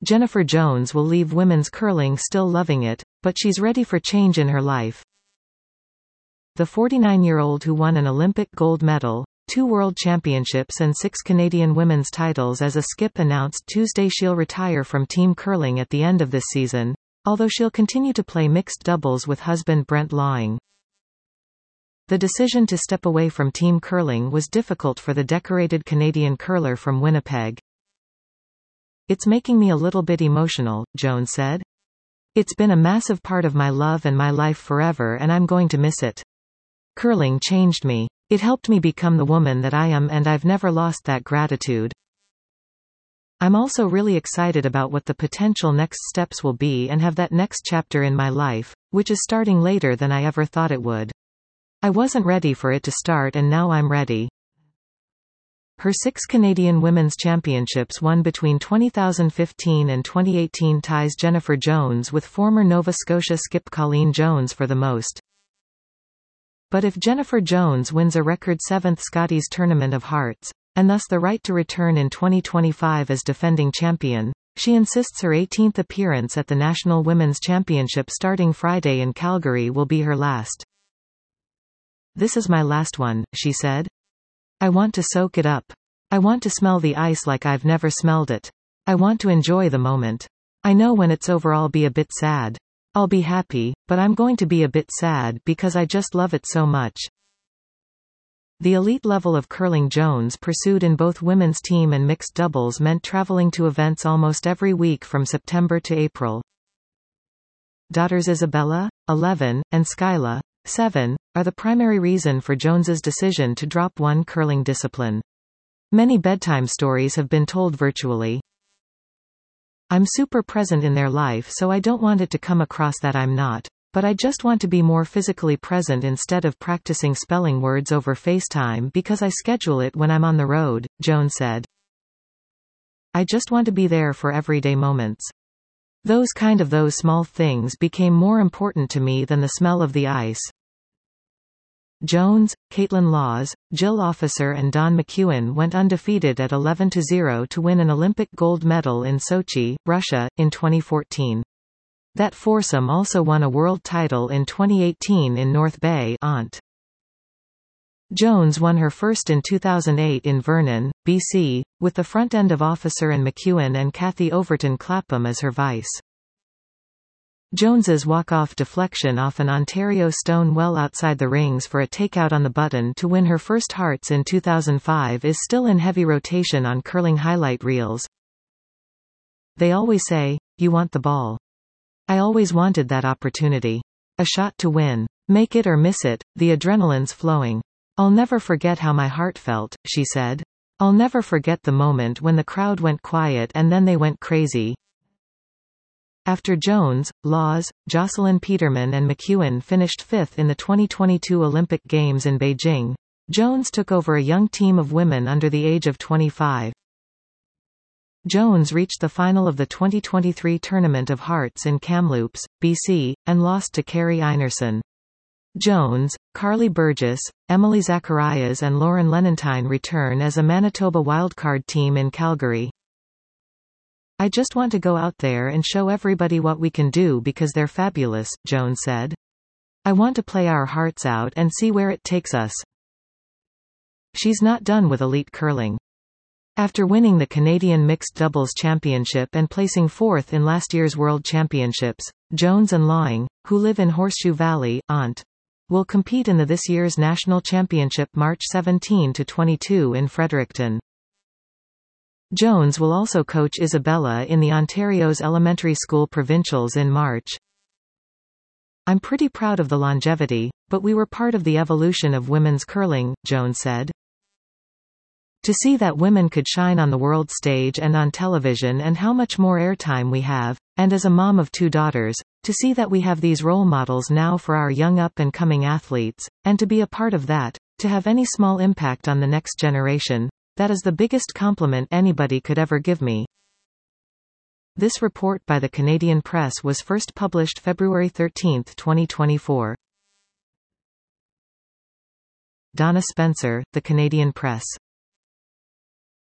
Jennifer Jones will leave women's curling still loving it, but she's ready for change in her life. The 49-year-old who won an Olympic gold medal, 2 world championships and 6 Canadian women's titles as a skip announced Tuesday she'll retire from team curling at the end of this season, although she'll continue to play mixed doubles with husband Brent Lawing. The decision to step away from team curling was difficult for the decorated Canadian curler from Winnipeg. "It's making me a little bit emotional," Jones said. "It's been a massive part of my love and my life forever, and I'm going to miss it. Curling changed me. It helped me become the woman that I am, and I've never lost that gratitude. I'm also really excited about what the potential next steps will be and have that next chapter in my life, which is starting later than I ever thought it would. I wasn't ready for it to start, and now I'm ready." Her 6 Canadian Women's Championships won between 2015 and 2018 ties Jennifer Jones with former Nova Scotia skip Colleen Jones for the most. But if Jennifer Jones wins a record 7th Scotties Tournament of Hearts, and thus the right to return in 2025 as defending champion, she insists her 18th appearance at the National Women's Championship starting Friday in Calgary will be her last. "This is my last one," she said. "I want to soak it up. I want to smell the ice like I've never smelled it. I want to enjoy the moment. I know when it's over I'll be a bit sad. I'll be happy, but I'm going to be a bit sad because I just love it so much." The elite level of curling Jones pursued in both women's team and mixed doubles meant traveling to events almost every week from September to April. Daughters Isabella, 11, and Skyla, 7, are the primary reason for Jones's decision to drop one curling discipline. Many bedtime stories have been told virtually. "I'm super present in their life, so I don't want it to come across that I'm not, but I just want to be more physically present instead of practicing spelling words over FaceTime because I schedule it when I'm on the road," Jones said. "I just want to be there for everyday moments. Those small things became more important to me than the smell of the ice." Jones, Caitlin Laws, Jill Officer and Dawn McEwen went undefeated at 11-0 to win an Olympic gold medal in Sochi, Russia, in 2014. That foursome also won a world title in 2018 in North Bay, Ont. Jones won her first in 2008 in Vernon, BC, with the front end of Officer and McEwen and Kathy Overton Clapham as her vice. Jones's walk-off deflection off an Ontario stone well outside the rings for a takeout on the button to win her first hearts in 2005 is still in heavy rotation on curling highlight reels. "They always say, you want the ball. I always wanted that opportunity. A shot to win. Make it or miss it, the adrenaline's flowing. I'll never forget how my heart felt," she said. "I'll never forget the moment when the crowd went quiet and then they went crazy." After Jones, Laws, Jocelyn Peterman and McEwen finished 5th in the 2022 Olympic Games in Beijing, Jones took over a young team of women under the age of 25. Jones reached the final of the 2023 Tournament of Hearts in Kamloops, BC, and lost to Carrie Einerson. Jones, Carly Burgess, Emily Zacharias and Lauren Lenentine return as a Manitoba wildcard team in Calgary. "I just want to go out there and show everybody what we can do because they're fabulous," Jones said. "I want to play our hearts out and see where it takes us." She's not done with elite curling. After winning the Canadian Mixed Doubles Championship and placing 4th in last year's World Championships, Jones and Lawing, who live in Horseshoe Valley, Ont, will compete in this year's National Championship March 17-22 in Fredericton. Jones will also coach Isabella in the Ontario's elementary school provincials in March. "I'm pretty proud of the longevity, but we were part of the evolution of women's curling," Jones said. "To see that women could shine on the world stage and on television and how much more airtime we have, and as a mom of 2 daughters, to see that we have these role models now for our young up-and-coming athletes, and to be a part of that, to have any small impact on the next generation, that is the biggest compliment anybody could ever give me." This report by the Canadian Press was first published February 13, 2024. Donna Spencer, The Canadian Press.